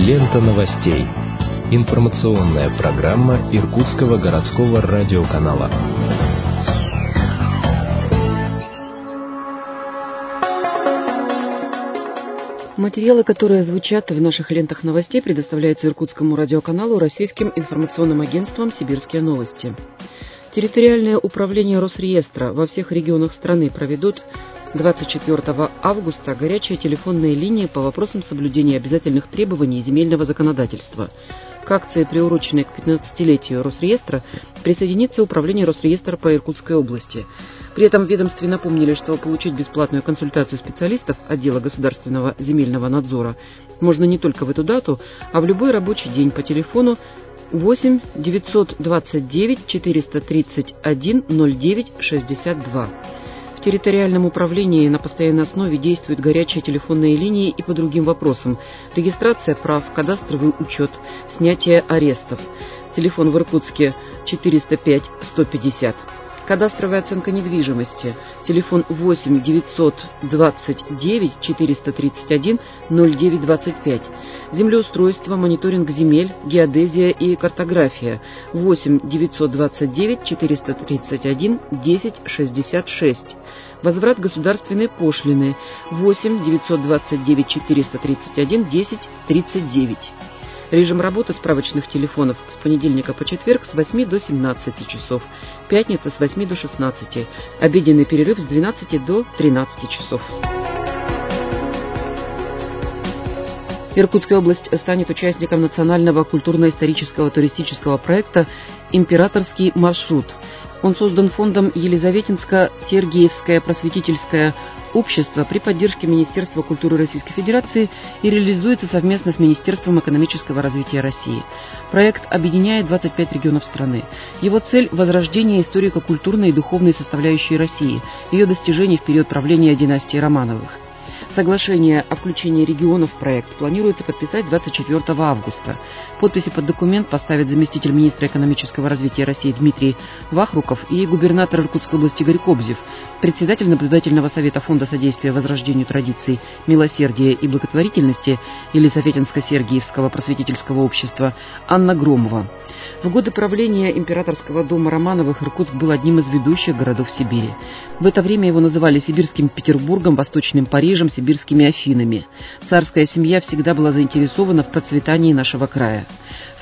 Лента новостей. Информационная программа Иркутского городского радиоканала. Материалы, которые звучат в наших лентах новостей, предоставляются Иркутскому радиоканалу Российским информационным агентством «Сибирские новости». Территориальное управление Росреестра во всех регионах страны проведут 24 августа горячие телефонные линии по вопросам соблюдения обязательных требований земельного законодательства. К акции, приуроченной к 15-летию Росреестра, присоединится Управление Росреестра по Иркутской области. При этом в ведомстве напомнили, что получить бесплатную консультацию специалистов отдела государственного земельного надзора можно не только в эту дату, а в любой рабочий день по телефону 8 929 431 09 62. В территориальном управлении на постоянной основе действуют горячие телефонные линии и по другим вопросам: регистрация прав, кадастровый учет, снятие арестов. Телефон в Иркутске 405 150. Кадастровая оценка недвижимости. Телефон 8 929 431 09 25. Землеустройство, мониторинг земель, геодезия и картография. 8 929 431 10 66. Возврат государственной пошлины. 8 929 431 10 39. Режим работы справочных телефонов с понедельника по четверг с 8 до 17 часов, пятница с 8 до 16, обеденный перерыв с 12 до 13 часов. Иркутская область станет участником национального культурно-исторического туристического проекта «Императорский маршрут». Он создан фондом Елизаветинско-Сергиевское просветительское общество при поддержке Министерства культуры Российской Федерации и реализуется совместно с Министерством экономического развития России. Проект объединяет 25 регионов страны. Его цель – возрождение историко-культурной и духовной составляющей России, ее достижений в период правления династии Романовых. Соглашение о включении регионов в проект планируется подписать 24 августа. Подписи под документ поставят заместитель министра экономического развития России Дмитрий Вахруков и губернатор Иркутской области Игорь Кобзев, председатель наблюдательного совета Фонда содействия возрождению традиций милосердия и благотворительности Елизаветинско-Сергиевского просветительского общества Анна Громова. В годы правления императорского дома Романовых Иркутск был одним из ведущих городов Сибири. В это время его называли Сибирским Петербургом, Восточным Парижем, Сибирскими Афинами. Царская семья всегда была заинтересована в процветании нашего края. В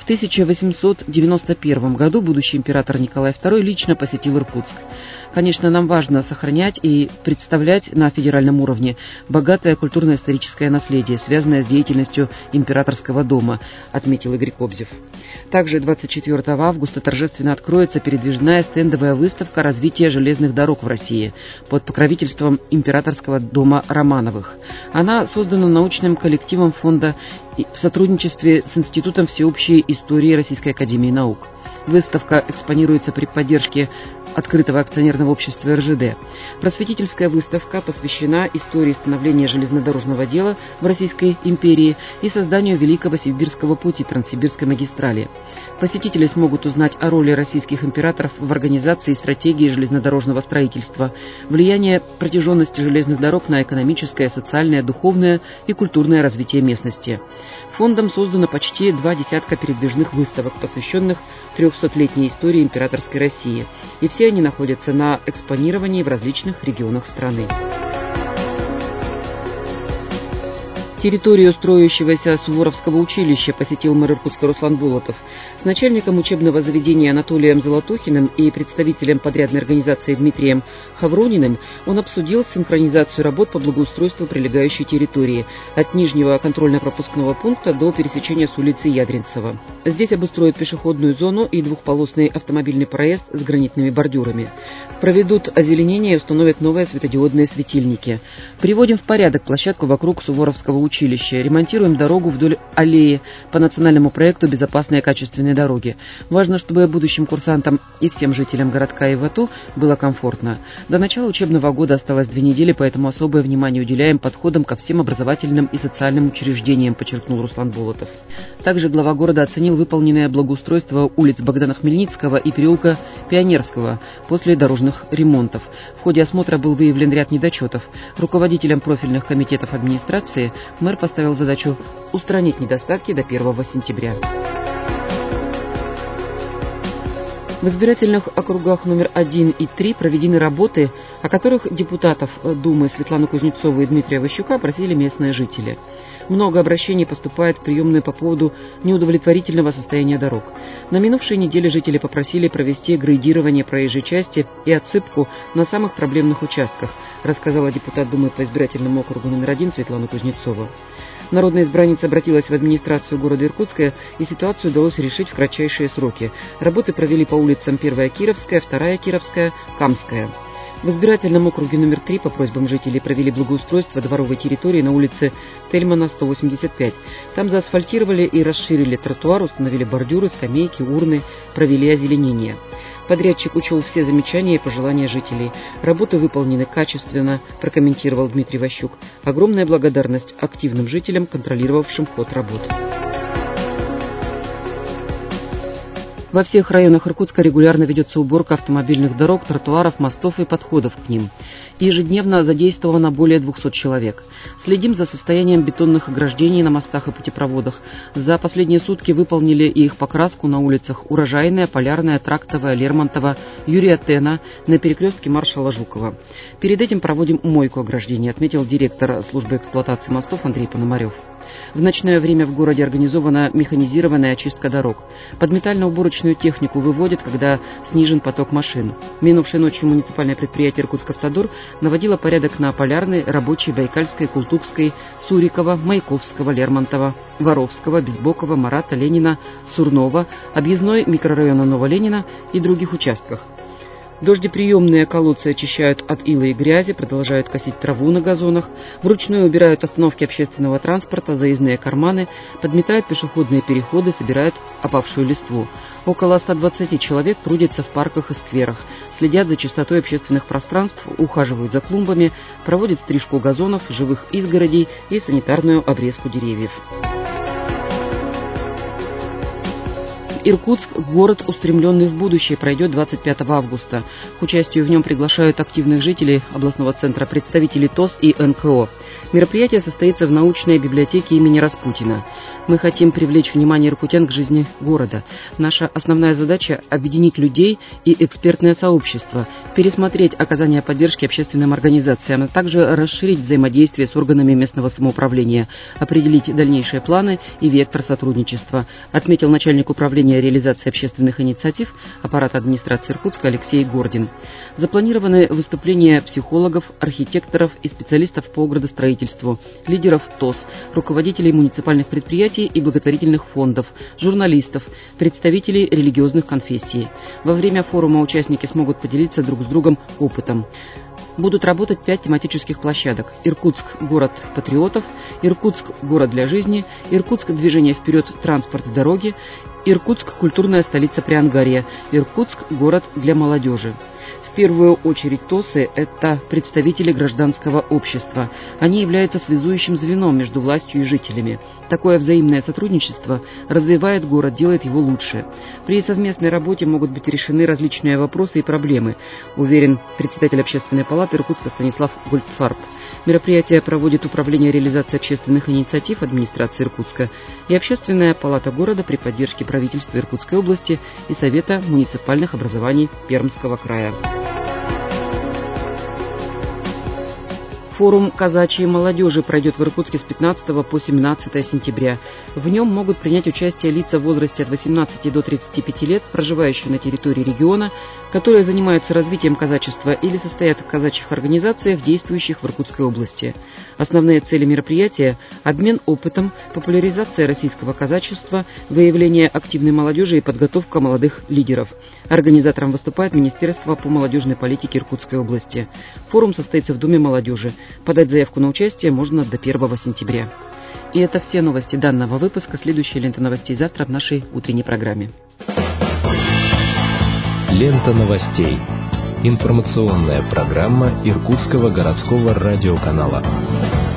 1891 году будущий император Николай II лично посетил Иркутск. Конечно, нам важно сохранять и представлять на федеральном уровне богатое культурно-историческое наследие, связанное с деятельностью императорского дома, отметил Игорь Кобзев. Также 24 августа торжественно откроется передвижная стендовая выставка развития железных дорог в России под покровительством императорского дома Романовых. Она создана научным коллективом фонда в сотрудничестве с Институтом всеобщей истории Российской академии наук. Выставка экспонируется при поддержке открытого акционерного общества РЖД. Просветительская выставка посвящена истории становления железнодорожного дела в Российской империи и созданию Великого Сибирского пути Транссибирской магистрали. Посетители смогут узнать о роли российских императоров в организации и стратегии железнодорожного строительства, влияние протяженности железных дорог на экономическое, социальное, духовное и культурное развитие местности. Фондом создано почти 20 передвижных выставок, посвященных 300-летней истории императорской России, и все они находятся на экспонировании в различных регионах страны. Территорию строящегося Суворовского училища посетил мэр Иркутска Руслан Болотов. С начальником учебного заведения Анатолием Золотухиным и представителем подрядной организации Дмитрием Хаврониным он обсудил синхронизацию работ по благоустройству прилегающей территории от Нижнего контрольно-пропускного пункта до пересечения с улицы Ядринцева. Здесь обустроят пешеходную зону и двухполосный автомобильный проезд с гранитными бордюрами. Проведут озеленение и установят новые светодиодные светильники. Приводим в порядок площадку вокруг Суворовского училища. Ремонтируем дорогу вдоль аллеи по национальному проекту «Безопасные качественные дороги». Важно, чтобы будущим курсантам и всем жителям городка Ивату было комфортно. До начала учебного года осталось 2 недели, поэтому особое внимание уделяем подходам ко всем образовательным и социальным учреждениям, подчеркнул Руслан Болотов. Также глава города оценил выполненное благоустройство улиц Богдана Хмельницкого и переулка Пионерского после дорожных ремонтов. В ходе осмотра был выявлен ряд недочетов. Руководителям профильных комитетов администрации Мэр поставил задачу устранить недостатки до 1 сентября. В избирательных округах номер 1 и 3 проведены работы, о которых депутатов Думы Светлану Кузнецову и Дмитрия Ващука просили местные жители. Много обращений поступает в приемную по поводу неудовлетворительного состояния дорог. На минувшей неделе жители попросили провести грейдирование проезжей части и отсыпку на самых проблемных участках, рассказала депутат Думы по избирательному округу номер 1 Светлана Кузнецова. Народная избранница обратилась в администрацию города Иркутска, и ситуацию удалось решить в кратчайшие сроки. Работы провели по улицам 1-я Кировская, 2-я Кировская, Камская. В избирательном округе номер 3 по просьбам жителей провели благоустройство дворовой территории на улице Тельмана, 185. Там заасфальтировали и расширили тротуар, установили бордюры, скамейки, урны, провели озеленение. Подрядчик учел все замечания и пожелания жителей. Работы выполнены качественно, прокомментировал Дмитрий Ващук. Огромная благодарность активным жителям, контролировавшим ход работ. Во всех районах Иркутска регулярно ведется уборка автомобильных дорог, тротуаров, мостов и подходов к ним. Ежедневно задействовано более 200 человек. Следим за состоянием бетонных ограждений на мостах и путепроводах. За последние сутки выполнили и их покраску на улицах Урожайная, Полярная, Трактовая, Лермонтова, Юрия Тена, на перекрестке маршала Жукова. Перед этим проводим мойку ограждений, отметил директор службы эксплуатации мостов Андрей Пономарев. В ночное время в городе организована механизированная очистка дорог. Подметально-уборочную технику выводят, когда снижен поток машин. Минувшей ночью муниципальное предприятие «Иркутск-Автодор» наводило порядок на Полярной, Рабочей, Байкальской, Култукской, Сурикова, Маяковского, Лермонтова, Воровского, Безбокова, Марата, Ленина, Сурнова, объездной микрорайона Новоленина и других участках. Дождеприемные колодцы очищают от ила и грязи, продолжают косить траву на газонах, вручную убирают остановки общественного транспорта, заездные карманы, подметают пешеходные переходы, собирают опавшую листву. Около 120 человек трудятся в парках и скверах, следят за чистотой общественных пространств, ухаживают за клумбами, проводят стрижку газонов, живых изгородей и санитарную обрезку деревьев. Иркутск – город, устремленный в будущее, пройдет 25 августа. К участию в нем приглашают активных жителей областного центра, представителей ТОС и НКО. Мероприятие состоится в научной библиотеке имени Распутина. Мы хотим привлечь внимание иркутян к жизни города. Наша основная задача – объединить людей и экспертное сообщество, пересмотреть оказание поддержки общественным организациям, а также расширить взаимодействие с органами местного самоуправления, определить дальнейшие планы и вектор сотрудничества, отметил начальник управления реализации общественных инициатив аппарата администрации Иркутска Алексей Гордин. Запланированы выступления психологов, архитекторов и специалистов по градостроительству, лидеров ТОС, руководителей муниципальных предприятий и благотворительных фондов, журналистов, представителей религиозных конфессий. Во время форума участники смогут поделиться друг с другом опытом. Будут работать 5 тематических площадок. Иркутск – город патриотов, Иркутск – город для жизни, Иркутск – движение вперед, транспорт с дороги, Иркутск – культурная столица Приангарья, Иркутск – город для молодежи. В первую очередь ТОСы – это представители гражданского общества. Они являются связующим звеном между властью и жителями. Такое взаимное сотрудничество развивает город, делает его лучше. При совместной работе могут быть решены различные вопросы и проблемы, уверен председатель Общественной палаты Иркутска Станислав Гольдфарб. Мероприятие проводит Управление реализации общественных инициатив администрации Иркутска и Общественная палата города при поддержке правительства Иркутской области и Совета муниципальных образований Пермского края. Форум казачьей молодежи пройдет в Иркутске с 15 по 17 сентября. В нем могут принять участие лица в возрасте от 18 до 35 лет, проживающие на территории региона, которые занимаются развитием казачества или состоят в казачьих организациях, действующих в Иркутской области. Основные цели мероприятия – обмен опытом, популяризация российского казачества, выявление активной молодежи и подготовка молодых лидеров. Организатором выступает Министерство по молодежной политике Иркутской области. Форум состоится в Доме молодежи. Подать заявку на участие можно до 1 сентября. И это все новости данного выпуска. Следующая лента новостей завтра в нашей утренней программе. Лента новостей. Информационная программа Иркутского городского радиоканала.